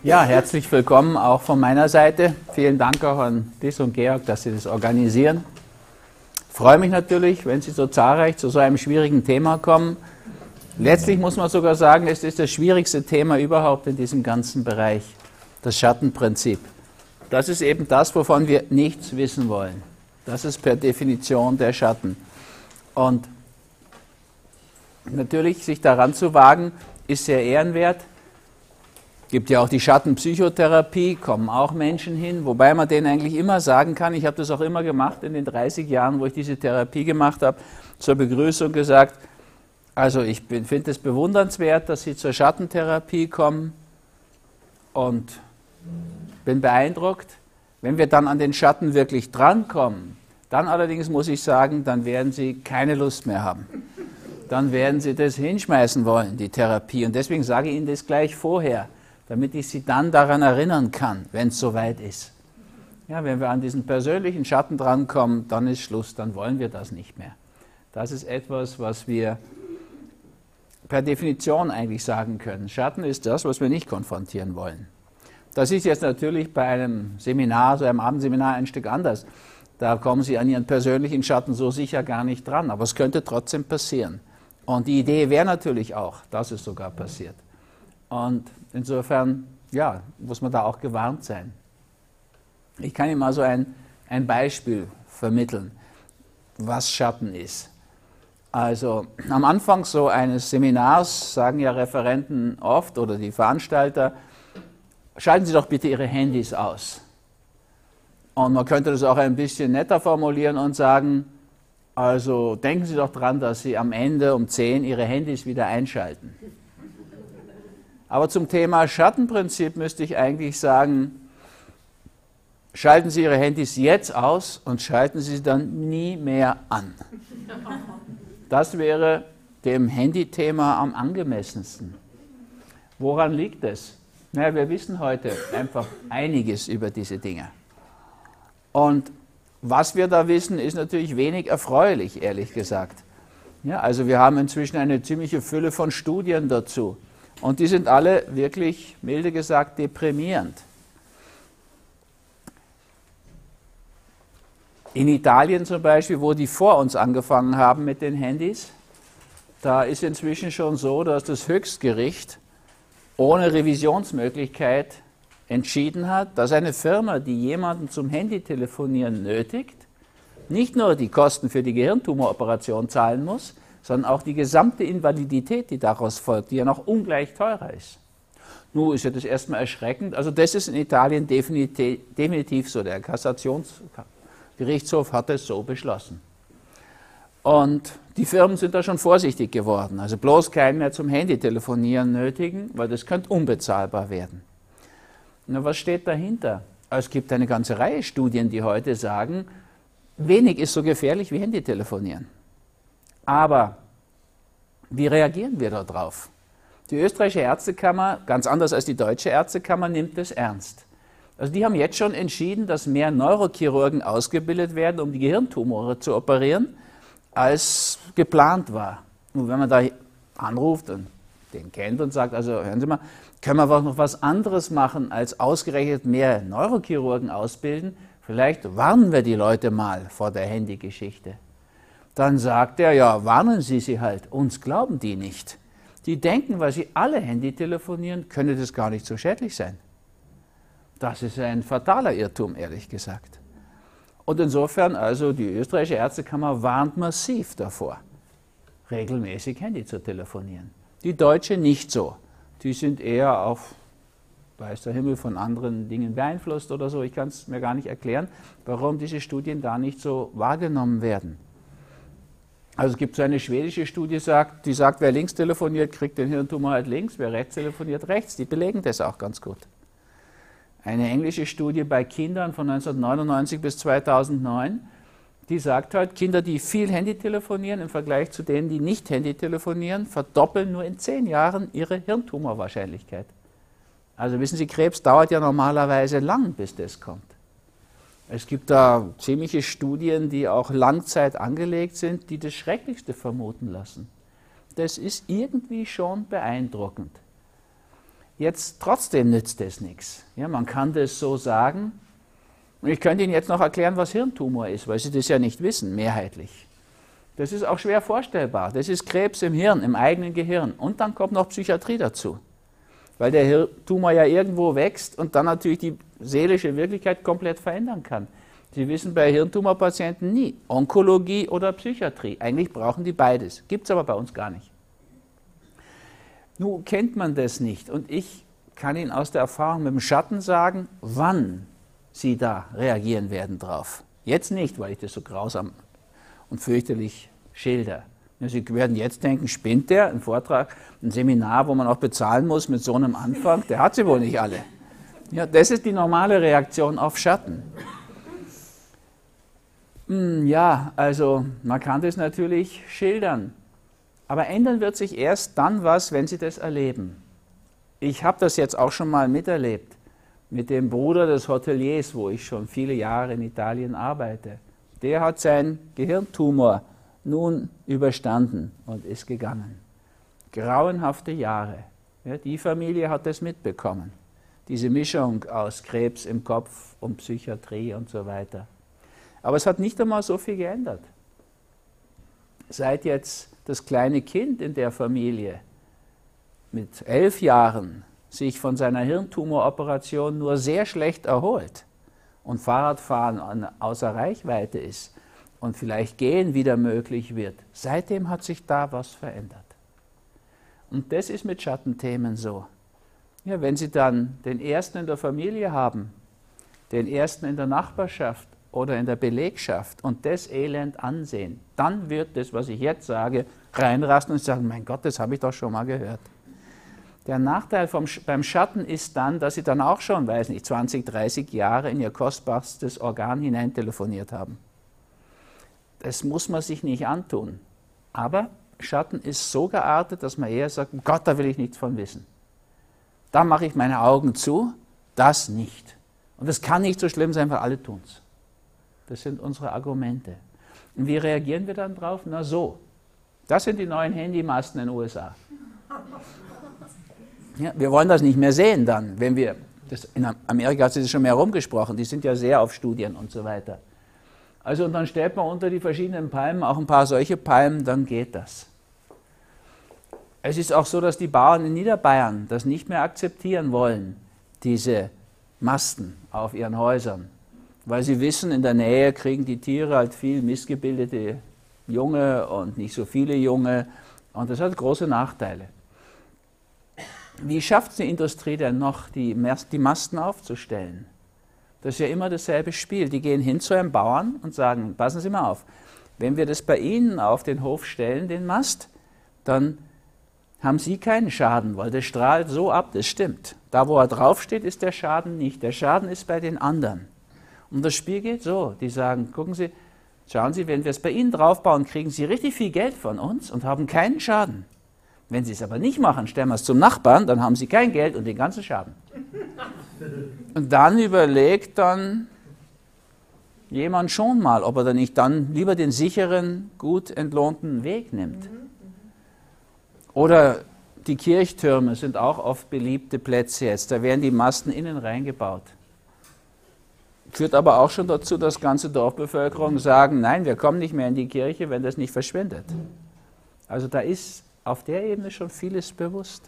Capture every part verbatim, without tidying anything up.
Ja, herzlich willkommen auch von meiner Seite. Vielen Dank auch an Dis und Georg, dass Sie das organisieren. Ich freue mich natürlich, wenn Sie so zahlreich zu so einem schwierigen Thema kommen. Letztlich muss man sogar sagen, es ist das schwierigste Thema überhaupt in diesem ganzen Bereich, das Schattenprinzip. Das ist eben das, wovon wir nichts wissen wollen. Das ist per Definition der Schatten. Und natürlich, sich daran zu wagen, ist sehr ehrenwert. Es gibt ja auch die Schattenpsychotherapie, kommen auch Menschen hin, wobei man denen eigentlich immer sagen kann, ich habe das auch immer gemacht in den dreißig Jahren, wo ich diese Therapie gemacht habe, zur Begrüßung gesagt, also ich finde es bewundernswert, dass Sie zur Schattentherapie kommen und bin beeindruckt. Wenn wir dann an den Schatten wirklich drankommen, dann allerdings muss ich sagen, dann werden Sie keine Lust mehr haben. Dann werden Sie das hinschmeißen wollen, die Therapie. Und deswegen sage ich Ihnen das gleich vorher, damit ich Sie dann daran erinnern kann, wenn es soweit ist. Ja, wenn wir an diesen persönlichen Schatten drankommen, dann ist Schluss, dann wollen wir das nicht mehr. Das ist etwas, was wir per Definition eigentlich sagen können. Schatten ist das, was wir nicht konfrontieren wollen. Das ist jetzt natürlich bei einem Seminar, so einem Abendseminar ein Stück anders. Da kommen Sie an Ihren persönlichen Schatten so sicher gar nicht dran, aber es könnte trotzdem passieren. Und die Idee wäre natürlich auch, dass es sogar passiert. Und insofern, ja, muss man da auch gewarnt sein. Ich kann Ihnen mal so ein, ein Beispiel vermitteln, was Schatten ist. Also am Anfang so eines Seminars sagen ja Referenten oft oder die Veranstalter, schalten Sie doch bitte Ihre Handys aus. Und man könnte das auch ein bisschen netter formulieren und sagen, also denken Sie doch dran, dass Sie am Ende um zehn Ihre Handys wieder einschalten. Aber zum Thema Schattenprinzip müsste ich eigentlich sagen, schalten Sie Ihre Handys jetzt aus und schalten Sie sie dann nie mehr an. Das wäre dem Handythema am angemessensten. Woran liegt es? Naja, wir wissen heute einfach einiges über diese Dinge. Und was wir da wissen, ist natürlich wenig erfreulich, ehrlich gesagt. Ja, also wir haben inzwischen eine ziemliche Fülle von Studien dazu. Und die sind alle wirklich, milde gesagt, deprimierend. In Italien zum Beispiel, wo die vor uns angefangen haben mit den Handys, da ist inzwischen schon so, dass das Höchstgericht ohne Revisionsmöglichkeit entschieden hat, dass eine Firma, die jemanden zum Handytelefonieren nötigt, nicht nur die Kosten für die Gehirntumoroperation zahlen muss, sondern auch die gesamte Invalidität, die daraus folgt, die ja noch ungleich teurer ist. Nun ist ja das erstmal erschreckend, also das ist in Italien definitiv, definitiv so, der Kassationsgerichtshof hat es so beschlossen. Und die Firmen sind da schon vorsichtig geworden, also bloß keinen mehr zum Handytelefonieren nötigen, weil das könnte unbezahlbar werden. Na, was steht dahinter? Es gibt eine ganze Reihe Studien, die heute sagen, wenig ist so gefährlich wie Handytelefonieren. Aber wie reagieren wir darauf? Die österreichische Ärztekammer, ganz anders als die deutsche Ärztekammer, nimmt es ernst. Also die haben jetzt schon entschieden, dass mehr Neurochirurgen ausgebildet werden, um die Gehirntumore zu operieren, als geplant war. Und wenn man da anruft und den kennt und sagt, also hören Sie mal, können wir noch was anderes machen, als ausgerechnet mehr Neurochirurgen ausbilden? Vielleicht warnen wir die Leute mal vor der Handygeschichte. Dann sagt er, ja, warnen Sie sie halt, uns glauben die nicht. Die denken, weil sie alle Handy telefonieren, könne das gar nicht so schädlich sein. Das ist ein fataler Irrtum, ehrlich gesagt. Und insofern, also die österreichische Ärztekammer warnt massiv davor, regelmäßig Handy zu telefonieren. Die deutsche nicht so. Die sind eher auf, weiß der Himmel, von anderen Dingen beeinflusst oder so. Ich kann es mir gar nicht erklären, warum diese Studien da nicht so wahrgenommen werden. Also es gibt so eine schwedische Studie, die sagt, wer links telefoniert, kriegt den Hirntumor halt links, wer rechts telefoniert, rechts. Die belegen das auch ganz gut. Eine englische Studie bei Kindern von neunzehnhundertneunundneunzig bis zweitausendneun, die sagt halt, Kinder, die viel Handy telefonieren im Vergleich zu denen, die nicht Handy telefonieren, verdoppeln nur in zehn Jahren ihre Hirntumorwahrscheinlichkeit. Also wissen Sie, Krebs dauert ja normalerweise lang, bis das kommt. Es gibt da ziemliche Studien, die auch Langzeit angelegt sind, die das Schrecklichste vermuten lassen. Das ist irgendwie schon beeindruckend. Jetzt trotzdem nützt es nichts. Ja, man kann das so sagen. Und ich könnte Ihnen jetzt noch erklären, was Hirntumor ist, weil Sie das ja nicht wissen, mehrheitlich. Das ist auch schwer vorstellbar. Das ist Krebs im Hirn, im eigenen Gehirn. Und dann kommt noch Psychiatrie dazu. Weil der Hirntumor ja irgendwo wächst und dann natürlich die seelische Wirklichkeit komplett verändern kann. Sie wissen bei Hirntumorpatienten nie, Onkologie oder Psychiatrie. Eigentlich brauchen die beides. Gibt es aber bei uns gar nicht. Nun kennt man das nicht. Und ich kann Ihnen aus der Erfahrung mit dem Schatten sagen, wann Sie da reagieren werden drauf. Jetzt nicht, weil ich das so grausam und fürchterlich schilder. Sie werden jetzt denken, spinnt der? Ein Vortrag, ein Seminar, wo man auch bezahlen muss mit so einem Anfang, der hat sie wohl nicht alle. Ja, das ist die normale Reaktion auf Schatten. Hm, ja, also man kann das natürlich schildern, aber ändern wird sich erst dann was, wenn Sie das erleben. Ich habe das jetzt auch schon mal miterlebt mit dem Bruder des Hoteliers, wo ich schon viele Jahre in Italien arbeite. Der hat seinen Gehirntumor nun überstanden und ist gegangen. Grauenhafte Jahre. Ja, die Familie hat das mitbekommen. Diese Mischung aus Krebs im Kopf und Psychiatrie und so weiter. Aber es hat nicht einmal so viel geändert. Seit jetzt das kleine Kind in der Familie mit elf Jahren sich von seiner Hirntumoroperation nur sehr schlecht erholt und Fahrradfahren außer Reichweite ist und vielleicht Gehen wieder möglich wird, seitdem hat sich da was verändert. Und das ist mit Schattenthemen so. Ja, wenn Sie dann den ersten in der Familie haben, den ersten in der Nachbarschaft oder in der Belegschaft und das Elend ansehen, dann wird das, was ich jetzt sage, reinrasten und sagen, mein Gott, das habe ich doch schon mal gehört. Der Nachteil vom, beim Schatten ist dann, dass Sie dann auch schon, weiß nicht, zwanzig, dreißig Jahre in Ihr kostbarstes Organ hineintelefoniert haben. Das muss man sich nicht antun. Aber Schatten ist so geartet, dass man eher sagt, Gott, da will ich nichts von wissen. Da mache ich meine Augen zu, das nicht. Und das kann nicht so schlimm sein, weil alle tun es. Das sind unsere Argumente. Und wie reagieren wir dann drauf? Na so, das sind die neuen Handymasten in den U S A. Ja, wir wollen das nicht mehr sehen dann, wenn wir, das in Amerika hat sich das schon mehr rumgesprochen, die sind ja sehr auf Studien und so weiter. Also und dann stellt man unter die verschiedenen Palmen auch ein paar solche Palmen, dann geht das. Es ist auch so, dass die Bauern in Niederbayern das nicht mehr akzeptieren wollen, diese Masten auf ihren Häusern. Weil sie wissen, in der Nähe kriegen die Tiere halt viel missgebildete Junge und nicht so viele Junge. Und das hat große Nachteile. Wie schafft die Industrie denn noch, die, die Masten aufzustellen? Das ist ja immer dasselbe Spiel. Die gehen hin zu einem Bauern und sagen, passen Sie mal auf, wenn wir das bei Ihnen auf den Hof stellen, den Mast, dann haben Sie keinen Schaden, weil der strahlt so ab, das stimmt. Da, wo er draufsteht, ist der Schaden nicht. Der Schaden ist bei den anderen. Und das Spiel geht so. Die sagen, gucken Sie, schauen Sie, wenn wir es bei Ihnen draufbauen, kriegen Sie richtig viel Geld von uns und haben keinen Schaden. Wenn Sie es aber nicht machen, stellen wir es zum Nachbarn, dann haben Sie kein Geld und den ganzen Schaden. Und dann überlegt dann jemand schon mal, ob er dann nicht dann lieber den sicheren, gut entlohnten Weg nimmt. Oder die Kirchtürme sind auch oft beliebte Plätze jetzt, da werden die Masten innen reingebaut. Führt aber auch schon dazu, dass ganze Dorfbevölkerung sagen, nein, wir kommen nicht mehr in die Kirche, wenn das nicht verschwindet. Also da ist auf der Ebene schon vieles bewusst.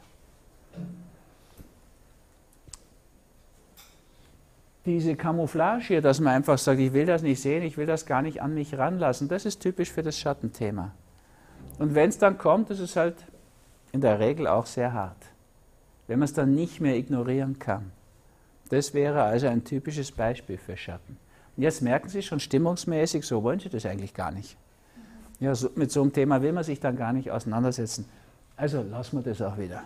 Diese Camouflage hier, dass man einfach sagt, ich will das nicht sehen, ich will das gar nicht an mich ranlassen, das ist typisch für das Schattenthema. Und wenn es dann kommt, ist es halt in der Regel auch sehr hart, wenn man es dann nicht mehr ignorieren kann. Das wäre also ein typisches Beispiel für Schatten. Und jetzt merken Sie schon stimmungsmäßig, so wollen Sie das eigentlich gar nicht. Ja, so, mit so einem Thema will man sich dann gar nicht auseinandersetzen. Also lassen wir das auch wieder.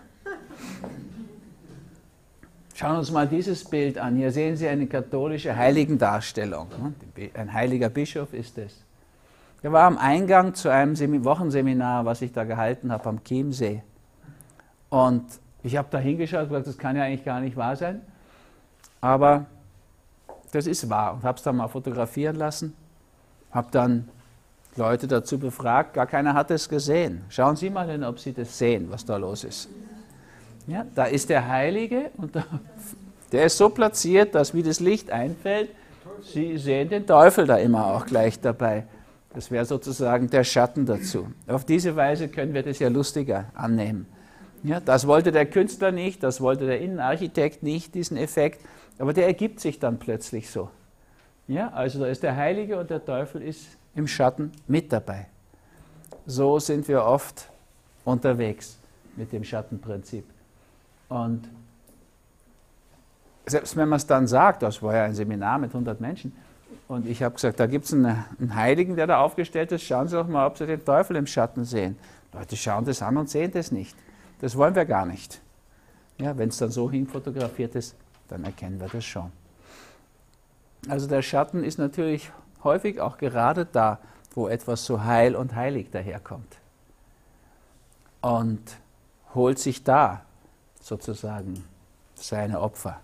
Schauen wir uns mal dieses Bild an. Hier sehen Sie eine katholische Heiligendarstellung. Ein heiliger Bischof ist es. Er war am Eingang zu einem Wochenseminar, was ich da gehalten habe am Chiemsee. Und ich habe da hingeschaut und gesagt, das kann ja eigentlich gar nicht wahr sein. Aber das ist wahr. Und habe es dann mal fotografieren lassen. Habe dann Leute dazu befragt, gar keiner hat es gesehen. Schauen Sie mal hin, ob Sie das sehen, was da los ist. Ja, da ist der Heilige und da, der ist so platziert, dass wie das Licht einfällt, Sie sehen den Teufel da immer auch gleich dabei. Das wäre sozusagen der Schatten dazu. Auf diese Weise können wir das ja lustiger annehmen. Ja, das wollte der Künstler nicht, das wollte der Innenarchitekt nicht, diesen Effekt, aber der ergibt sich dann plötzlich so. Ja, also da ist der Heilige und der Teufel ist im Schatten mit dabei. So sind wir oft unterwegs mit dem Schattenprinzip. Und selbst wenn man es dann sagt, das war ja ein Seminar mit hundert Menschen, und ich habe gesagt, da gibt es einen, einen Heiligen, der da aufgestellt ist, schauen Sie doch mal, ob Sie den Teufel im Schatten sehen. Leute schauen das an und sehen das nicht. Das wollen wir gar nicht. Ja, wenn es dann so hinfotografiert ist, dann erkennen wir das schon. Also der Schatten ist natürlich häufig auch gerade da, wo etwas so heil und heilig daherkommt. Und holt sich da sozusagen seine Opfer.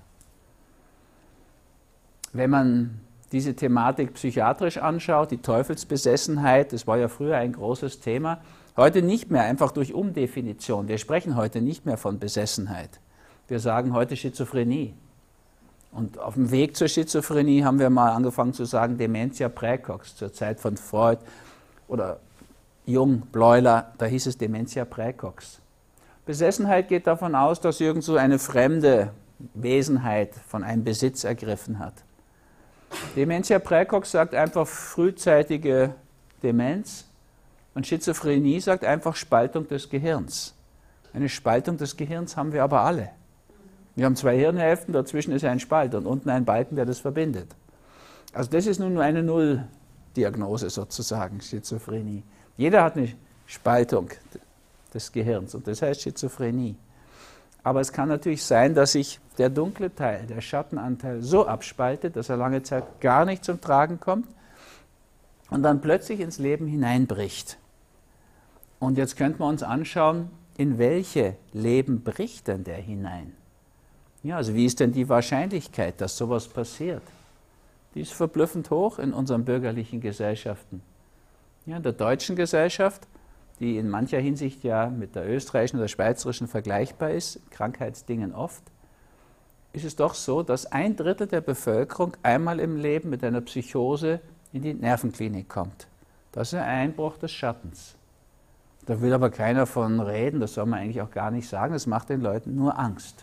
Wenn man diese Thematik psychiatrisch anschaut, die Teufelsbesessenheit, das war ja früher ein großes Thema, heute nicht mehr, einfach durch Umdefinition. Wir sprechen heute nicht mehr von Besessenheit. Wir sagen heute Schizophrenie. Und auf dem Weg zur Schizophrenie haben wir mal angefangen zu sagen Dementia praecox, zur Zeit von Freud oder Jung, Bleuler, da hieß es Dementia praecox. Besessenheit geht davon aus, dass irgend so eine fremde Wesenheit von einem Besitz ergriffen hat. Dementia praecox sagt einfach frühzeitige Demenz und Schizophrenie sagt einfach Spaltung des Gehirns. Eine Spaltung des Gehirns haben wir aber alle. Wir haben zwei Hirnhälften, dazwischen ist ein Spalt und unten ein Balken, der das verbindet. Also das ist nun nur eine Nulldiagnose sozusagen, Schizophrenie. Jeder hat eine Spaltung des Gehirns und das heißt Schizophrenie. Aber es kann natürlich sein, dass sich der dunkle Teil, der Schattenanteil so abspaltet, dass er lange Zeit gar nicht zum Tragen kommt und dann plötzlich ins Leben hineinbricht. Und jetzt könnten wir uns anschauen, in welche Leben bricht denn der hinein? Ja, also wie ist denn die Wahrscheinlichkeit, dass sowas passiert? Die ist verblüffend hoch in unseren bürgerlichen Gesellschaften. Ja, in der deutschen Gesellschaft, die in mancher Hinsicht ja mit der österreichischen oder schweizerischen vergleichbar ist, Krankheitsdingen oft, ist es doch so, dass ein Drittel der Bevölkerung einmal im Leben mit einer Psychose in die Nervenklinik kommt. Das ist ein Einbruch des Schattens. Da will aber keiner von reden, das soll man eigentlich auch gar nicht sagen, das macht den Leuten nur Angst.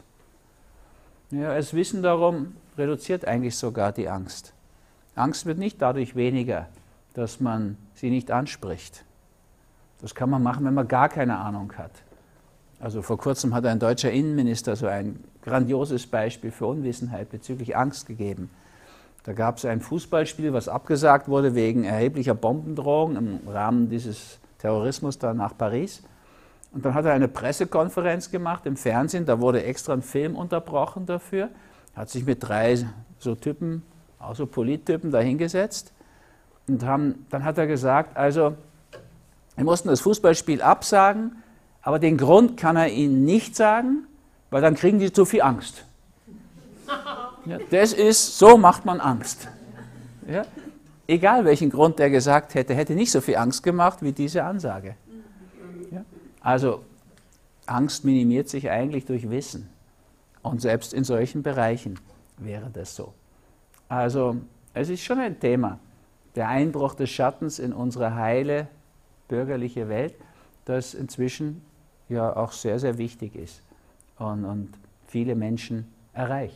Ja, das Wissen darum reduziert eigentlich sogar die Angst. Angst wird nicht dadurch weniger, dass man sie nicht anspricht. Das kann man machen, wenn man gar keine Ahnung hat. Also vor kurzem hat ein deutscher Innenminister so ein grandioses Beispiel für Unwissenheit bezüglich Angst gegeben. Da gab es ein Fußballspiel, was abgesagt wurde wegen erheblicher Bombendrohung im Rahmen dieses Terrorismus da nach Paris. Und dann hat er eine Pressekonferenz gemacht im Fernsehen, da wurde extra ein Film unterbrochen dafür, hat sich mit drei so Typen, auch so Polittypen dahingesetzt und haben, dann hat er gesagt, also wir mussten das Fußballspiel absagen, aber den Grund kann er ihnen nicht sagen, weil dann kriegen die zu viel Angst. Ja, das ist, so macht man Angst. Ja? Egal welchen Grund er gesagt hätte, hätte nicht so viel Angst gemacht wie diese Ansage. Ja? Also Angst minimiert sich eigentlich durch Wissen. Und selbst in solchen Bereichen wäre das so. Also es ist schon ein Thema, der Einbruch des Schattens in unsere heile bürgerliche Welt, das inzwischen ja auch sehr, sehr wichtig ist und, und viele Menschen erreicht.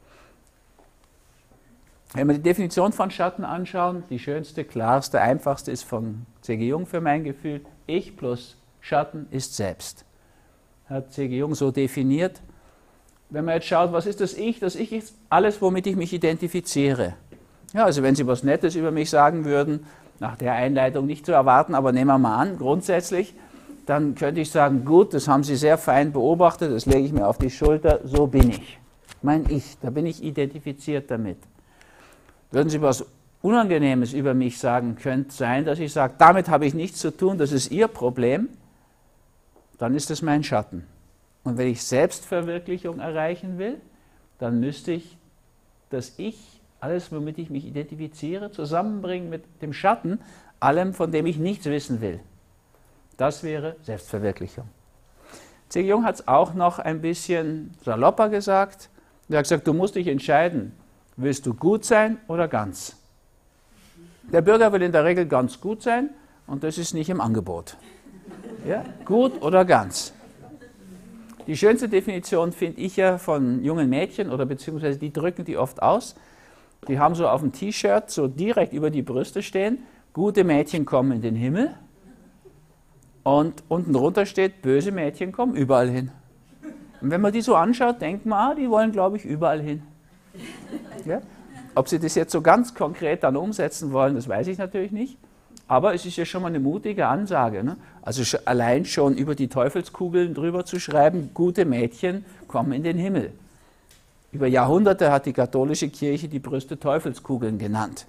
Wenn wir die Definition von Schatten anschauen, die schönste, klarste, einfachste ist von C G Jung für mein Gefühl, Ich plus Schatten ist Selbst. Hat C G Jung so definiert. Wenn man jetzt schaut, was ist das Ich? Das Ich ist alles, womit ich mich identifiziere. Ja, also wenn Sie was Nettes über mich sagen würden, nach der Einleitung nicht zu erwarten, aber nehmen wir mal an, grundsätzlich, dann könnte ich sagen, gut, das haben Sie sehr fein beobachtet, das lege ich mir auf die Schulter, so bin ich. Mein Ich, da bin ich identifiziert damit. Würden Sie was Unangenehmes über mich sagen, könnte sein, dass ich sage, damit habe ich nichts zu tun, das ist Ihr Problem, dann ist das mein Schatten. Und wenn ich Selbstverwirklichung erreichen will, dann müsste ich das Ich, alles, womit ich mich identifiziere, zusammenbringen mit dem Schatten, allem, von dem ich nichts wissen will. Das wäre Selbstverwirklichung. C G. Jung hat es auch noch ein bisschen salopper gesagt. Er hat gesagt, du musst dich entscheiden, willst du gut sein oder ganz? Der Bürger will in der Regel ganz gut sein und das ist nicht im Angebot. Ja? Gut oder ganz? Die schönste Definition finde ich ja von jungen Mädchen, oder beziehungsweise die drücken die oft aus. Die haben so auf dem T-Shirt so direkt über die Brüste stehen, gute Mädchen kommen in den Himmel. Und unten drunter steht, böse Mädchen kommen überall hin. Und wenn man die so anschaut, denkt man, ah, die wollen, glaube ich, überall hin. Ja? Ob sie das jetzt so ganz konkret dann umsetzen wollen, das weiß ich natürlich nicht. Aber es ist ja schon mal eine mutige Ansage. Ne? Also sch- allein schon über die Teufelskugeln drüber zu schreiben, gute Mädchen kommen in den Himmel. Über Jahrhunderte hat die katholische Kirche die Brüste Teufelskugeln genannt.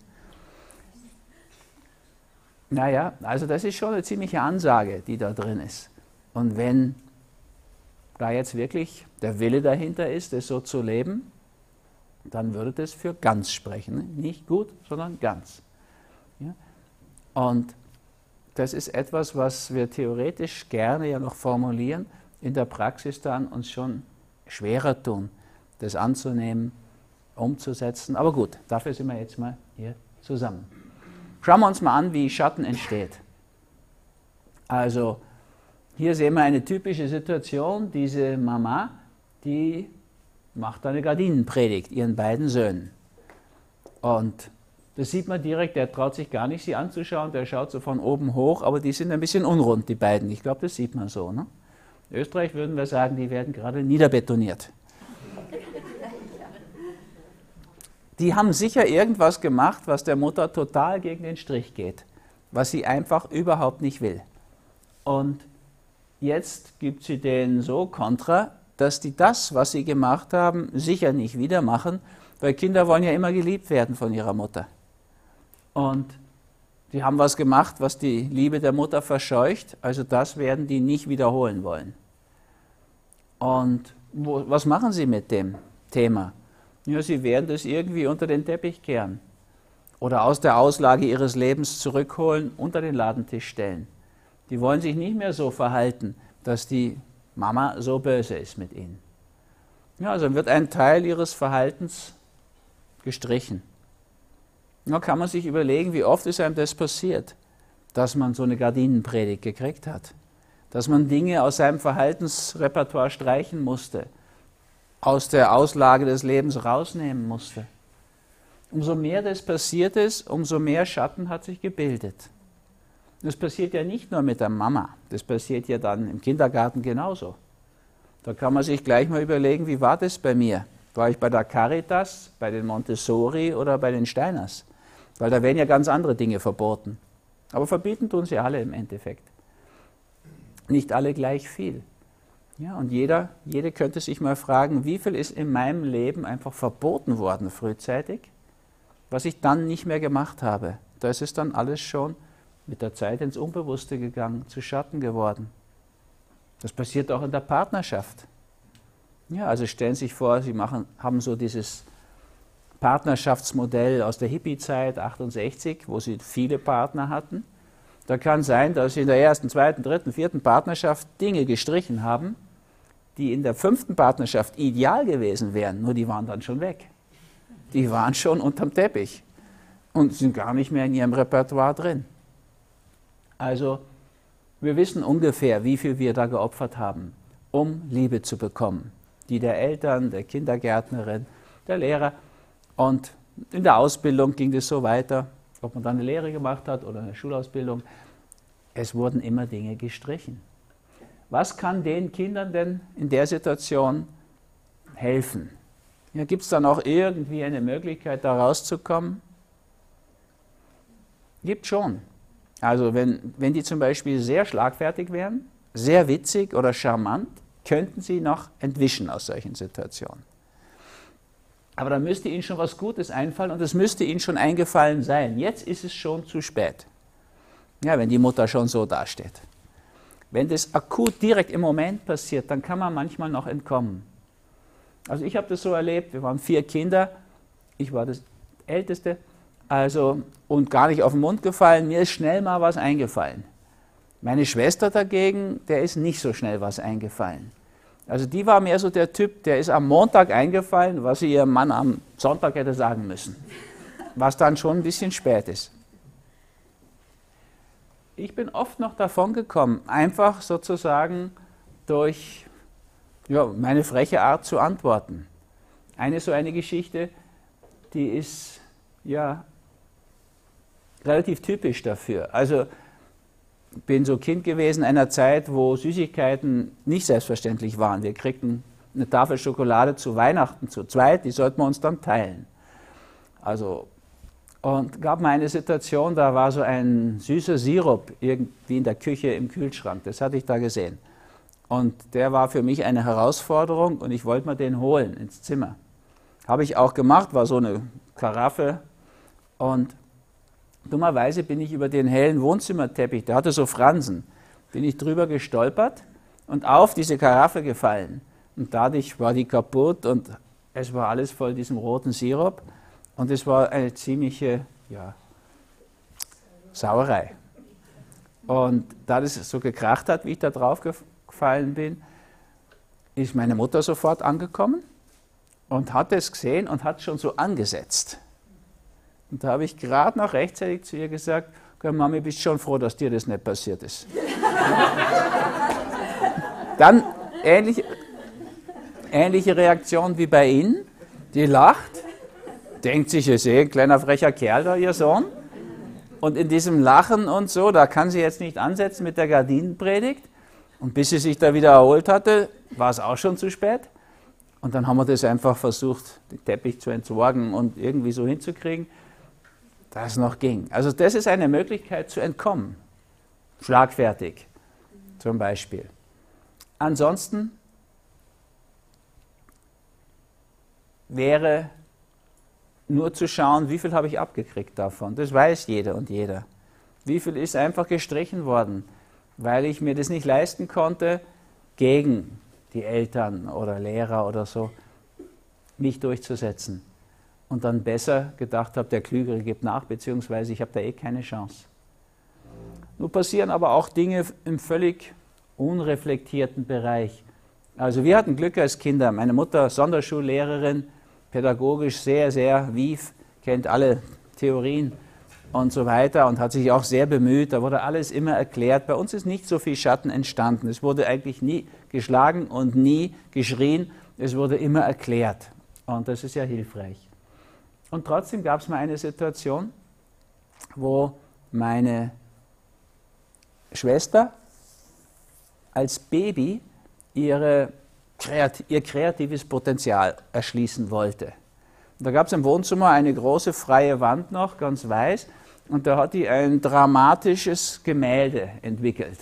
Naja, also das ist schon eine ziemliche Ansage, die da drin ist. Und wenn da jetzt wirklich der Wille dahinter ist, das so zu leben, dann würde das für ganz sprechen. Ne? Nicht gut, sondern ganz. Ja? Und das ist etwas, was wir theoretisch gerne ja noch formulieren, in der Praxis dann uns schon schwerer tun, das anzunehmen, umzusetzen. Aber gut, dafür sind wir jetzt mal hier zusammen. Schauen wir uns mal an, wie Schatten entsteht. Also hier sehen wir eine typische Situation. Diese Mama, die macht eine Gardinenpredigt ihren beiden Söhnen. Und das sieht man direkt, der traut sich gar nicht, sie anzuschauen, der schaut so von oben hoch, aber die sind ein bisschen unrund, die beiden. Ich glaube, das sieht man so. Ne? In Österreich würden wir sagen, die werden gerade niederbetoniert. Die haben sicher irgendwas gemacht, was der Mutter total gegen den Strich geht, was sie einfach überhaupt nicht will. Und jetzt gibt sie denen so Kontra, dass die das, was sie gemacht haben, sicher nicht wieder machen, weil Kinder wollen ja immer geliebt werden von ihrer Mutter. Und die haben was gemacht, was die Liebe der Mutter verscheucht, also das werden die nicht wiederholen wollen. Und wo, was machen sie mit dem Thema? Ja, sie werden das irgendwie unter den Teppich kehren oder aus der Auslage ihres Lebens zurückholen, unter den Ladentisch stellen. Die wollen sich nicht mehr so verhalten, dass die Mama so böse ist mit ihnen. Ja, also wird ein Teil ihres Verhaltens gestrichen. Da kann man sich überlegen, wie oft ist einem das passiert, dass man so eine Gardinenpredigt gekriegt hat, dass man Dinge aus seinem Verhaltensrepertoire streichen musste, aus der Auslage des Lebens rausnehmen musste. Umso mehr das passiert ist, umso mehr Schatten hat sich gebildet. Das passiert ja nicht nur mit der Mama, das passiert ja dann im Kindergarten genauso. Da kann man sich gleich mal überlegen, wie war das bei mir? War ich bei der Caritas, bei den Montessori oder bei den Steiners? Weil da werden ja ganz andere Dinge verboten. Aber verbieten tun sie alle im Endeffekt. Nicht alle gleich viel. Ja, und jeder, jede könnte sich mal fragen, wie viel ist in meinem Leben einfach verboten worden frühzeitig, was ich dann nicht mehr gemacht habe. Da ist es dann alles schon mit der Zeit ins Unbewusste gegangen, zu Schatten geworden. Das passiert auch in der Partnerschaft. Ja, also stellen Sie sich vor, Sie machen, haben so dieses Partnerschaftsmodell aus der Hippie-Zeit, achtundsechzig, wo Sie viele Partner hatten. Da kann sein, dass Sie in der ersten, zweiten, dritten, vierten Partnerschaft Dinge gestrichen haben, die in der fünften Partnerschaft ideal gewesen wären, nur die waren dann schon weg. Die waren schon unterm Teppich und sind gar nicht mehr in Ihrem Repertoire drin. Also, wir wissen ungefähr, wie viel wir da geopfert haben, um Liebe zu bekommen. Die der Eltern, der Kindergärtnerin, der Lehrer. Und in der Ausbildung ging es so weiter, ob man dann eine Lehre gemacht hat oder eine Schulausbildung. Es wurden immer Dinge gestrichen. Was kann den Kindern denn in der Situation helfen? Ja, gibt es dann auch irgendwie eine Möglichkeit, da rauszukommen? Gibt schon. Also wenn, wenn die zum Beispiel sehr schlagfertig wären, sehr witzig oder charmant, könnten sie noch entwischen aus solchen Situationen. Aber da müsste ihnen schon was Gutes einfallen und es müsste ihnen schon eingefallen sein. Jetzt ist es schon zu spät. Ja, wenn die Mutter schon so dasteht. Wenn das akut direkt im Moment passiert, dann kann man manchmal noch entkommen. Also ich habe das so erlebt, wir waren vier Kinder, ich war das Älteste, also und gar nicht auf den Mund gefallen, mir ist schnell mal was eingefallen. Meine Schwester dagegen, der ist nicht so schnell was eingefallen. Also die war mehr so der Typ, der ist am Montag eingefallen, was sie ihrem Mann am Sonntag hätte sagen müssen. Was dann schon ein bisschen spät ist. Ich bin oft noch davon gekommen, einfach sozusagen durch ja, meine freche Art zu antworten. Eine so eine Geschichte, die ist ja relativ typisch dafür. Also ich bin so Kind gewesen einer Zeit, wo Süßigkeiten nicht selbstverständlich waren. Wir kriegten eine Tafel Schokolade zu Weihnachten zu zweit, die sollten wir uns dann teilen. Also, und gab mal eine Situation, da war so ein süßer Sirup irgendwie in der Küche im Kühlschrank. Das hatte ich da gesehen. Und der war für mich eine Herausforderung und ich wollte mir den holen ins Zimmer. Habe ich auch gemacht, war so eine Karaffe. Und dummerweise bin ich über den hellen Wohnzimmerteppich, der hatte so Fransen, bin ich drüber gestolpert und auf diese Karaffe gefallen. Und dadurch war die kaputt und es war alles voll diesem roten Sirup. Und es war eine ziemliche ja, Sauerei. Und da das so gekracht hat, wie ich da drauf gefallen bin, ist meine Mutter sofort angekommen und hat es gesehen und hat schon so angesetzt. Und da habe ich gerade noch rechtzeitig zu ihr gesagt, okay, Mami, bist schon froh, dass dir das nicht passiert ist. Dann ähnliche, ähnliche Reaktion wie bei Ihnen, die lacht, denkt sich, ich sehe, ein kleiner frecher Kerl da, Ihr Sohn. Und in diesem Lachen und so, da kann sie jetzt nicht ansetzen mit der Gardinenpredigt. Und bis sie sich da wieder erholt hatte, war es auch schon zu spät. Und dann haben wir das einfach versucht, den Teppich zu entsorgen und irgendwie so hinzukriegen, dass es noch ging. Also das ist eine Möglichkeit zu entkommen. Schlagfertig zum Beispiel. Ansonsten wäre nur zu schauen, wie viel habe ich abgekriegt davon. Das weiß jeder und jeder. Wie viel ist einfach gestrichen worden, weil ich mir das nicht leisten konnte, gegen die Eltern oder Lehrer oder so, mich durchzusetzen. Und dann besser gedacht habe, der Klügere gibt nach, beziehungsweise ich habe da eh keine Chance. Nun passieren aber auch Dinge im völlig unreflektierten Bereich. Also wir hatten Glück als Kinder. Meine Mutter, Sonderschullehrerin, pädagogisch sehr, sehr wief, kennt alle Theorien und so weiter und hat sich auch sehr bemüht. Da wurde alles immer erklärt. Bei uns ist nicht so viel Schatten entstanden. Es wurde eigentlich nie geschlagen und nie geschrien. Es wurde immer erklärt. Und das ist ja hilfreich. Und trotzdem gab es mal eine Situation, wo meine Schwester als Baby ihre, ihr kreatives Potenzial erschließen wollte. Und da gab es im Wohnzimmer eine große freie Wand noch, ganz weiß, und da hat die ein dramatisches Gemälde entwickelt.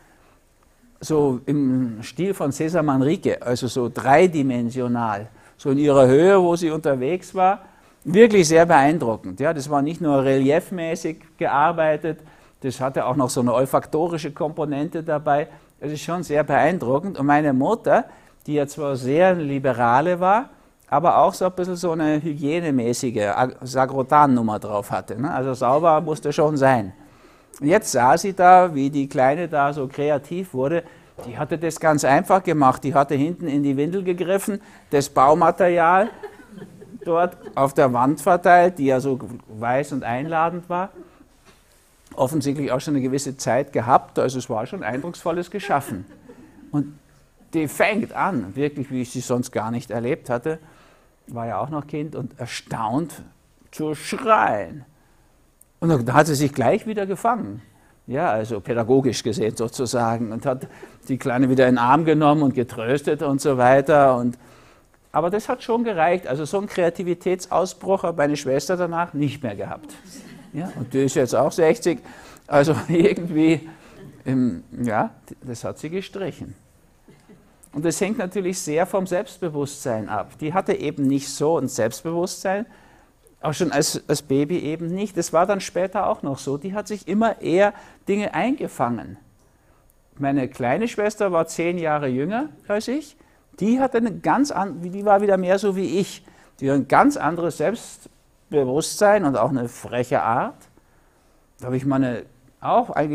So im Stil von César Manrique, also so dreidimensional, so in ihrer Höhe, wo sie unterwegs war. Wirklich sehr beeindruckend. Ja, das war nicht nur reliefmäßig gearbeitet, das hatte auch noch so eine olfaktorische Komponente dabei. Das ist schon sehr beeindruckend. Und meine Mutter, die ja zwar sehr liberale war, aber auch so ein bisschen so eine hygienemäßige Sagrotan-Nummer drauf hatte. Ne? Also sauber musste schon sein. Und jetzt sah sie da, wie die Kleine da so kreativ wurde. Die hatte das ganz einfach gemacht. Die hatte hinten in die Windel gegriffen, das Baumaterial dort auf der Wand verteilt, die ja so weiß und einladend war. Offensichtlich auch schon eine gewisse Zeit gehabt, also es war schon Eindrucksvolles geschaffen. Und die fängt an, wirklich wie ich sie sonst gar nicht erlebt hatte, war ja auch noch Kind und erstaunt zu schreien. Und dann hat sie sich gleich wieder gefangen, ja, also pädagogisch gesehen sozusagen, und hat die Kleine wieder in den Arm genommen und getröstet und so weiter. Und aber das hat schon gereicht. Also so einen Kreativitätsausbruch hat meine Schwester danach nicht mehr gehabt. Ja, und die ist jetzt auch sechzig. Also irgendwie, ähm, ja, das hat sie gestrichen. Und das hängt natürlich sehr vom Selbstbewusstsein ab. Die hatte eben nicht so ein Selbstbewusstsein, auch schon als, als Baby eben nicht. Das war dann später auch noch so. Die hat sich immer eher Dinge eingefangen. Meine kleine Schwester war zehn Jahre jünger als ich. Die hatte eine ganz an, die war wieder mehr so wie ich. Die hat ein ganz anderes Selbstbewusstsein und auch eine freche Art. Da habe ich meine auch eigentlich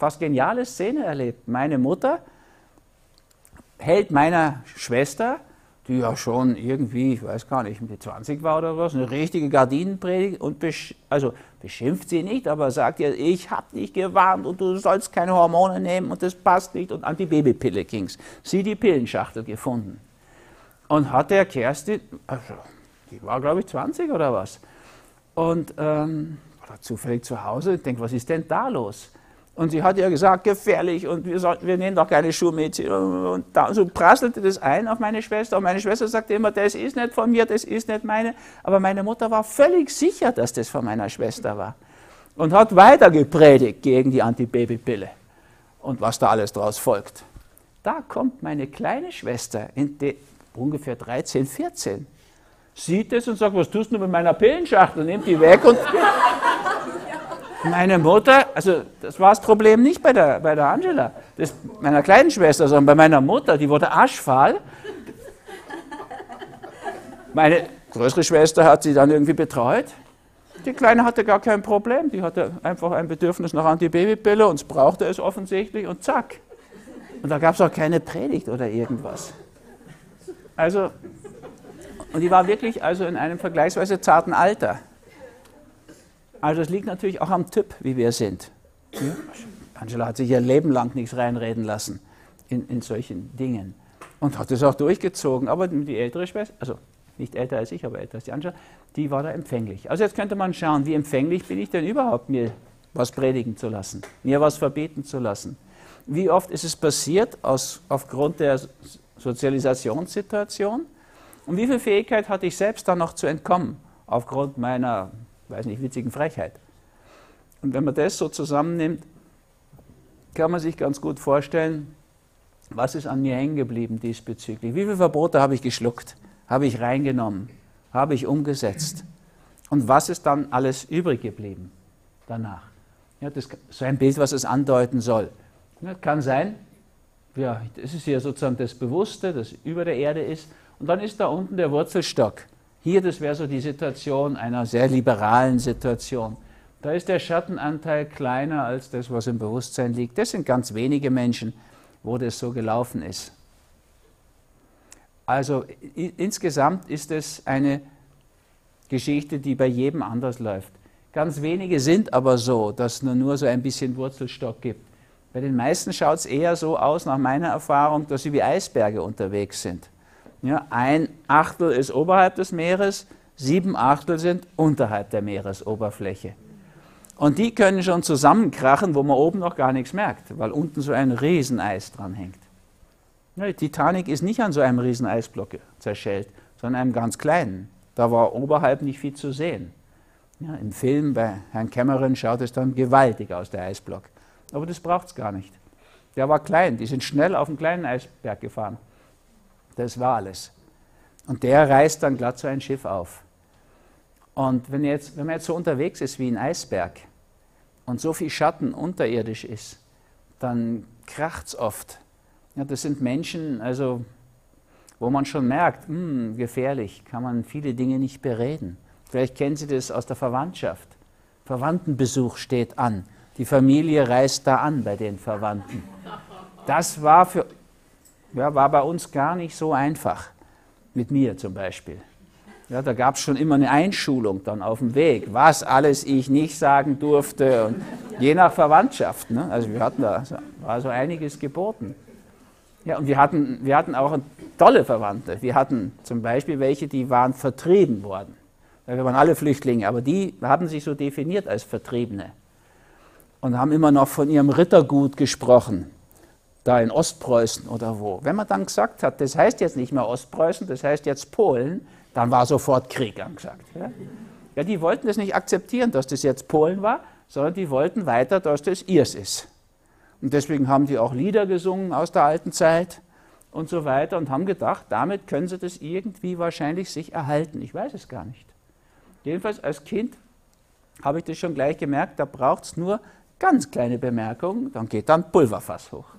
fast geniale Szene erlebt. Meine Mutter hält meiner Schwester, die ja schon irgendwie, ich weiß gar nicht, mit zwanzig war oder was, eine richtige Gardinenpredigt und besch also beschimpft sie nicht, aber sagt ihr, ich hab dich gewarnt und du sollst keine Hormone nehmen und das passt nicht und Antibabypille ging's. Sie die Pillenschachtel gefunden und hat der Kerstin, also die war glaube ich zwanzig oder was, und ähm, war zufällig zu Hause und denkt, was ist denn da los? Und sie hat ja gesagt, gefährlich und wir, sollten, wir nehmen doch keine Schulmedizin. Und da, so prasselte das ein auf meine Schwester. Und meine Schwester sagte immer, das ist nicht von mir, das ist nicht meine. Aber meine Mutter war völlig sicher, dass das von meiner Schwester war. Und hat weiter gepredigt gegen die Antibabypille. Und was da alles draus folgt. Da kommt meine kleine Schwester, in ungefähr dreizehn, vierzehn, sieht es und sagt, was tust du mit meiner Pillenschachtel? Nimmt die weg und... Meine Mutter, also das war das Problem nicht bei der, bei der Angela, das, meiner kleinen Schwester, sondern bei meiner Mutter, die wurde aschfahl. Meine größere Schwester hat sie dann irgendwie betreut. Die Kleine hatte gar kein Problem, die hatte einfach ein Bedürfnis nach Antibabypille und brauchte es offensichtlich und zack. Und da gab es auch keine Predigt oder irgendwas. Also, und die war wirklich also in einem vergleichsweise zarten Alter. Also es liegt natürlich auch am Typ, wie wir sind. Ja? Angela hat sich ihr Leben lang nichts reinreden lassen in, in solchen Dingen und hat es auch durchgezogen. Aber die ältere Schwester, also nicht älter als ich, aber älter als die Angela, die war da empfänglich. Also jetzt könnte man schauen, wie empfänglich bin ich denn überhaupt, mir was predigen zu lassen, mir was verbieten zu lassen. Wie oft ist es passiert aus, aufgrund der Sozialisationssituation und wie viel Fähigkeit hatte ich selbst dann noch zu entkommen aufgrund meiner weiß nicht, witzigen Frechheit. Und wenn man das so zusammennimmt, kann man sich ganz gut vorstellen, was ist an mir hängen geblieben diesbezüglich. Wie viele Verbote habe ich geschluckt, habe ich reingenommen, habe ich umgesetzt. Und was ist dann alles übrig geblieben danach? Ja, das ist so ein Bild, was es andeuten soll. Ja, kann sein, ja, das ist hier sozusagen das Bewusste, das über der Erde ist. Und dann ist da unten der Wurzelstock. Hier, das wäre so die Situation einer sehr liberalen Situation. Da ist der Schattenanteil kleiner als das, was im Bewusstsein liegt. Das sind ganz wenige Menschen, wo das so gelaufen ist. Also insgesamt ist es eine Geschichte, die bei jedem anders läuft. Ganz wenige sind aber so, dass es nur, nur so ein bisschen Wurzelstock gibt. Bei den meisten schaut es eher so aus, nach meiner Erfahrung, dass sie wie Eisberge unterwegs sind. Ja, ein Achtel ist oberhalb des Meeres, sieben Achtel sind unterhalb der Meeresoberfläche. Und die können schon zusammenkrachen, wo man oben noch gar nichts merkt, weil unten so ein Rieseneis dran hängt. Ja, die Titanic ist nicht an so einem Rieseneisblock zerschellt, sondern einem ganz kleinen. Da war oberhalb nicht viel zu sehen. Ja, im Film bei Herrn Cameron schaut es dann gewaltig aus, der Eisblock. Aber das braucht es gar nicht. Der war klein, die sind schnell auf einen kleinen Eisberg gefahren. Das war alles. Und der reißt dann glatt so ein Schiff auf. Und wenn, jetzt, wenn man jetzt so unterwegs ist wie ein Eisberg und so viel Schatten unterirdisch ist, dann kracht es oft. Ja, das sind Menschen, also, wo man schon merkt, mh, gefährlich, kann man viele Dinge nicht bereden. Vielleicht kennen Sie das aus der Verwandtschaft. Verwandtenbesuch steht an. Die Familie reist da an bei den Verwandten. Das war für... Ja, war bei uns gar nicht so einfach, mit mir zum Beispiel. Ja, da gab es schon immer eine Einschulung dann auf dem Weg, was alles ich nicht sagen durfte, und je nach Verwandtschaft. Ne? Also wir hatten da war so einiges geboten. Ja, und wir hatten, wir hatten auch tolle Verwandte. Wir hatten zum Beispiel welche, die waren vertrieben worden. Wir waren alle Flüchtlinge, aber die haben sich so definiert als Vertriebene und haben immer noch von ihrem Rittergut gesprochen. Da in Ostpreußen oder wo. Wenn man dann gesagt hat, das heißt jetzt nicht mehr Ostpreußen, das heißt jetzt Polen, dann war sofort Krieg angesagt. Ja? Ja, die wollten das nicht akzeptieren, dass das jetzt Polen war, sondern die wollten weiter, dass das ihrs ist. Und deswegen haben die auch Lieder gesungen aus der alten Zeit und so weiter und haben gedacht, damit können sie das irgendwie wahrscheinlich sich erhalten. Ich weiß es gar nicht. Jedenfalls als Kind habe ich das schon gleich gemerkt, da braucht es nur ganz kleine Bemerkungen, dann geht dann Pulverfass hoch.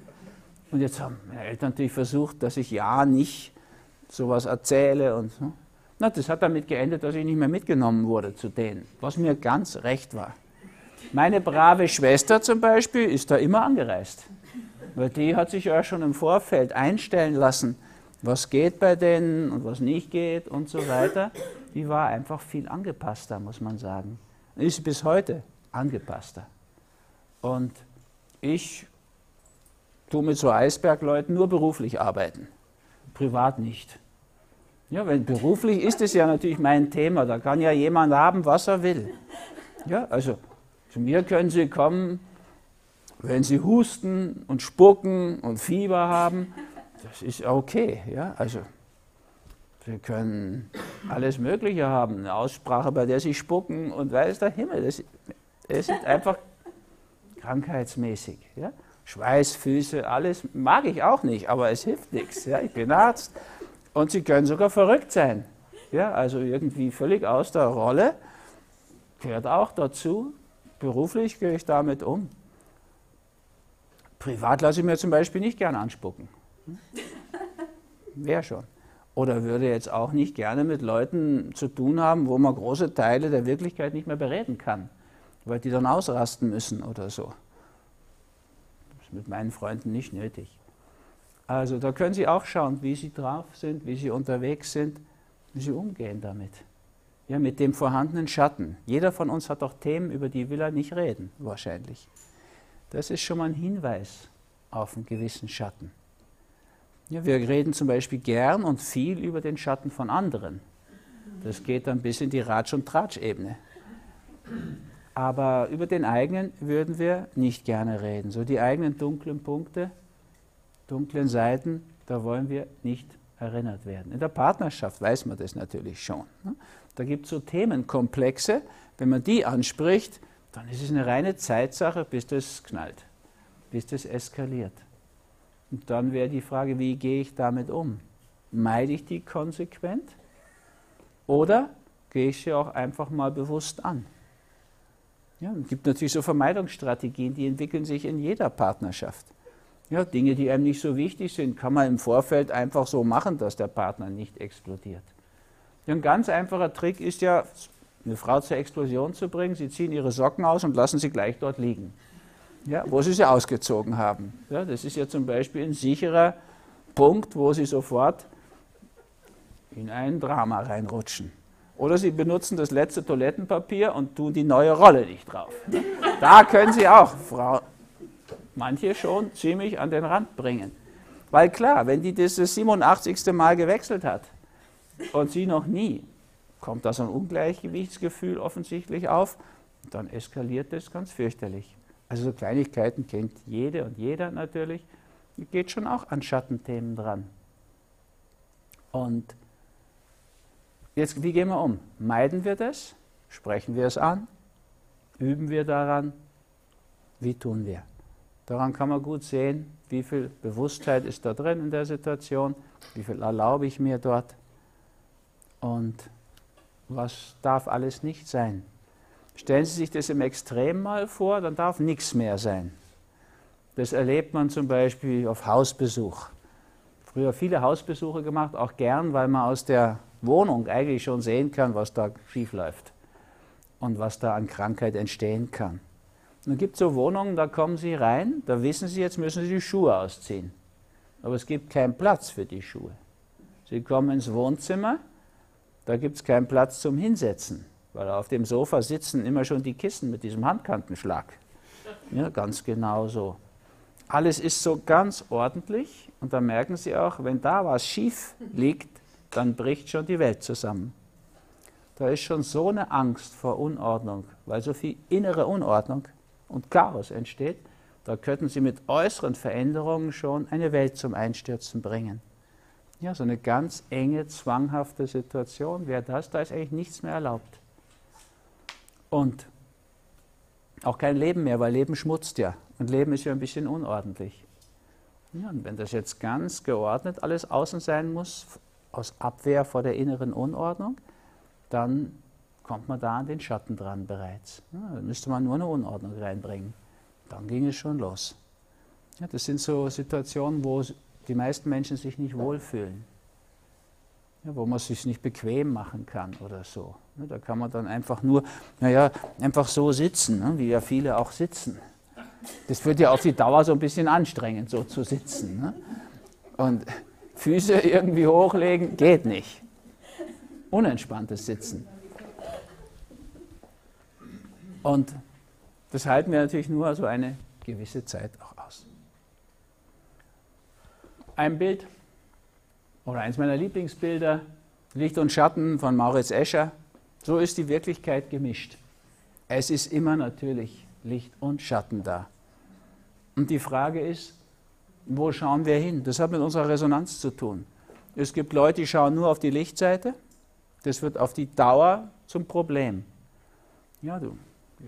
Und jetzt haben meine Eltern natürlich versucht, dass ich ja nicht sowas erzähle und so. Na, das hat damit geendet, dass ich nicht mehr mitgenommen wurde zu denen, was mir ganz recht war. Meine brave Schwester zum Beispiel ist da immer angereist. Weil die hat sich ja schon im Vorfeld einstellen lassen, was geht bei denen und was nicht geht und so weiter. Die war einfach viel angepasster, muss man sagen. Ist bis heute angepasster. Und ich tue mit so Eisbergleuten nur beruflich arbeiten, privat nicht. Ja, wenn beruflich ist es ja natürlich mein Thema, da kann ja jemand haben, was er will. Ja, also zu mir können Sie kommen, wenn Sie husten und spucken und Fieber haben, das ist okay. Ja, also Sie können alles Mögliche haben, eine Aussprache, bei der Sie spucken und weiß der Himmel, das, das ist einfach krankheitsmäßig. Ja? Schweißfüße, alles mag ich auch nicht, aber es hilft nichts. Ja? Ich bin Arzt und Sie können sogar verrückt sein. Ja? Also irgendwie völlig aus der Rolle, gehört auch dazu. Beruflich gehe ich damit um. Privat lasse ich mir zum Beispiel nicht gerne anspucken. Wer schon. Oder würde jetzt auch nicht gerne mit Leuten zu tun haben, wo man große Teile der Wirklichkeit nicht mehr bereden kann, weil die dann ausrasten müssen oder so. Das ist mit meinen Freunden nicht nötig. Also da können Sie auch schauen, wie Sie drauf sind, wie Sie unterwegs sind, wie Sie umgehen damit. Ja, mit dem vorhandenen Schatten. Jeder von uns hat doch Themen, über die will er nicht reden, wahrscheinlich. Das ist schon mal ein Hinweis auf einen gewissen Schatten. Ja, wir reden zum Beispiel gern und viel über den Schatten von anderen. Das geht dann bis in die Ratsch- und Tratsch-Ebene. Aber über den eigenen würden wir nicht gerne reden. So die eigenen dunklen Punkte, dunklen Seiten, da wollen wir nicht erinnert werden. In der Partnerschaft weiß man das natürlich schon. Da gibt es so Themenkomplexe, wenn man die anspricht, dann ist es eine reine Zeitsache, bis das knallt, bis das eskaliert. Und dann wäre die Frage, wie gehe ich damit um? Meide ich die konsequent oder gehe ich sie auch einfach mal bewusst an? Ja, es gibt natürlich so Vermeidungsstrategien, die entwickeln sich in jeder Partnerschaft. Ja, Dinge, die einem nicht so wichtig sind, kann man im Vorfeld einfach so machen, dass der Partner nicht explodiert. Ja, ein ganz einfacher Trick ist ja, eine Frau zur Explosion zu bringen. Sie ziehen ihre Socken aus und lassen sie gleich dort liegen, ja, wo sie sie ausgezogen haben. Ja, das ist ja zum Beispiel ein sicherer Punkt, wo sie sofort in ein Drama reinrutschen. Oder sie benutzen das letzte Toilettenpapier und tun die neue Rolle nicht drauf. Da können sie auch Frau, manche schon ziemlich an den Rand bringen. Weil klar, wenn die das siebenundachtzigste Mal gewechselt hat und sie noch nie, kommt da so ein Ungleichgewichtsgefühl offensichtlich auf, dann eskaliert das ganz fürchterlich. Also so Kleinigkeiten kennt jede und jeder natürlich, geht schon auch an Schattenthemen dran. Und jetzt, wie gehen wir um? Meiden wir das? Sprechen wir es an? Üben wir daran? Wie tun wir? Daran kann man gut sehen, wie viel Bewusstheit ist da drin in der Situation, wie viel erlaube ich mir dort und was darf alles nicht sein. Stellen Sie sich das im Extrem mal vor, dann darf nichts mehr sein. Das erlebt man zum Beispiel auf Hausbesuch. Früher viele Hausbesuche gemacht, auch gern, weil man aus der Wohnung eigentlich schon sehen kann, was da schief läuft und was da an Krankheit entstehen kann. Und dann gibt es so Wohnungen, da kommen Sie rein, da wissen Sie, jetzt müssen Sie die Schuhe ausziehen. Aber es gibt keinen Platz für die Schuhe. Sie kommen ins Wohnzimmer, da gibt es keinen Platz zum Hinsetzen, weil auf dem Sofa sitzen immer schon die Kissen mit diesem Handkantenschlag. Ja, ganz genau so. Alles ist so ganz ordentlich und da merken Sie auch, wenn da was schief liegt, dann bricht schon die Welt zusammen. Da ist schon so eine Angst vor Unordnung, weil so viel innere Unordnung und Chaos entsteht, da könnten Sie mit äußeren Veränderungen schon eine Welt zum Einstürzen bringen. Ja, so eine ganz enge, zwanghafte Situation wäre das, da ist eigentlich nichts mehr erlaubt. Und auch kein Leben mehr, weil Leben schmutzt ja. Und Leben ist ja ein bisschen unordentlich. Ja, und wenn das jetzt ganz geordnet alles außen sein muss, aus Abwehr vor der inneren Unordnung, dann kommt man da an den Schatten dran bereits. Ja, dann müsste man nur eine Unordnung reinbringen. Dann ging es schon los. Ja, das sind so Situationen, wo die meisten Menschen sich nicht wohlfühlen. ja, wo man es sich nicht bequem machen kann oder so. Ne, da kann man dann einfach nur, naja, einfach so sitzen, ne, wie ja viele auch sitzen. Das wird ja auf die Dauer so ein bisschen anstrengend, so zu sitzen. Ne? Und Füße irgendwie hochlegen, geht nicht. Unentspanntes Sitzen. Und das halten wir natürlich nur so eine gewisse Zeit auch aus. Ein Bild, oder eins meiner Lieblingsbilder, Licht und Schatten von Maurits Escher. So ist die Wirklichkeit gemischt. Es ist immer natürlich Licht und Schatten da. Und die Frage ist, wo schauen wir hin? Das hat mit unserer Resonanz zu tun. Es gibt Leute, die schauen nur auf die Lichtseite. Das wird auf die Dauer zum Problem. Ja, du.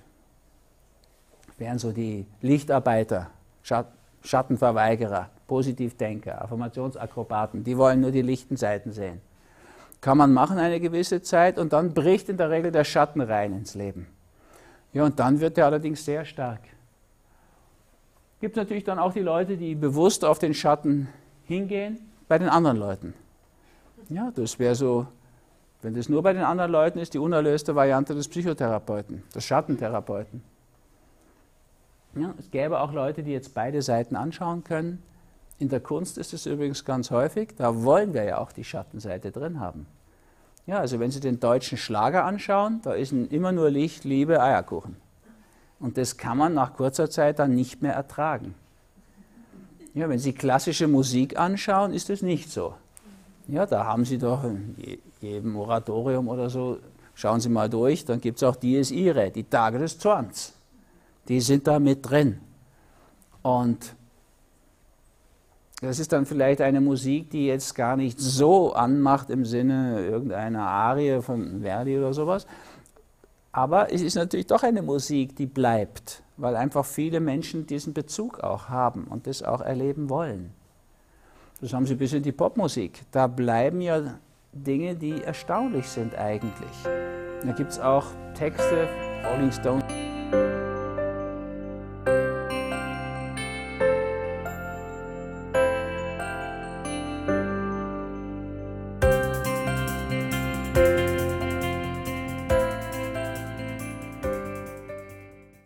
Wären so die Lichtarbeiter, Schattenverweigerer, Positivdenker, Affirmationsakrobaten, die wollen nur die lichten Seiten sehen. Kann man machen eine gewisse Zeit und dann bricht in der Regel der Schatten rein ins Leben. Ja, und dann wird er allerdings sehr stark. Gibt es natürlich dann auch die Leute, die bewusst auf den Schatten hingehen, bei den anderen Leuten. Ja, das wäre so, wenn das nur bei den anderen Leuten ist, die unerlöste Variante des Psychotherapeuten, des Schattentherapeuten. Ja, es gäbe auch Leute, die jetzt beide Seiten anschauen können. In der Kunst ist es übrigens ganz häufig, da wollen wir ja auch die Schattenseite drin haben. Ja, also wenn Sie den deutschen Schlager anschauen, da ist immer nur Licht, Liebe, Eierkuchen. Und das kann man nach kurzer Zeit dann nicht mehr ertragen. Ja, wenn Sie klassische Musik anschauen, ist das nicht so. Ja, da haben Sie doch in jedem Oratorium oder so, schauen Sie mal durch, dann gibt es auch Dies Irae, die Tage des Zorns. Die sind da mit drin. Und das ist dann vielleicht eine Musik, die jetzt gar nicht so anmacht im Sinne irgendeiner Arie von Verdi oder sowas. Aber es ist natürlich doch eine Musik, die bleibt, weil einfach viele Menschen diesen Bezug auch haben und das auch erleben wollen. Das haben Sie bis in die Popmusik. Da bleiben ja Dinge, die erstaunlich sind eigentlich. Da gibt es auch Texte, Rolling Stone.